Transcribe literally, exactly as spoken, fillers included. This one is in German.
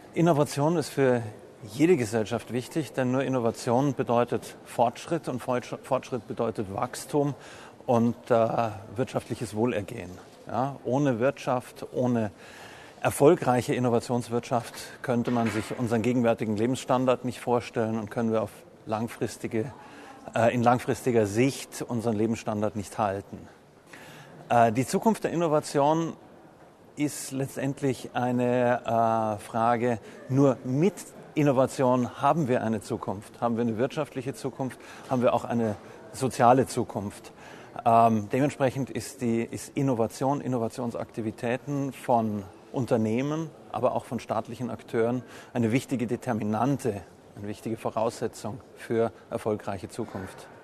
Innovation ist für jede Gesellschaft wichtig, denn nur Innovation bedeutet Fortschritt und Fortschritt bedeutet Wachstum und äh, wirtschaftliches Wohlergehen. Ja, ohne Wirtschaft, ohne erfolgreiche Innovationswirtschaft könnte man sich unseren gegenwärtigen Lebensstandard nicht vorstellen und können wir auf langfristige, äh, in langfristiger Sicht unseren Lebensstandard nicht halten. Äh, die Zukunft der Innovation ist letztendlich eine äh, Frage, nur mit Innovation haben wir eine Zukunft, haben wir eine wirtschaftliche Zukunft, haben wir auch eine soziale Zukunft. Ähm, dementsprechend ist, die, ist Innovation, Innovationsaktivitäten von Unternehmen, aber auch von staatlichen Akteuren eine wichtige Determinante, eine wichtige Voraussetzung für erfolgreiche Zukunft.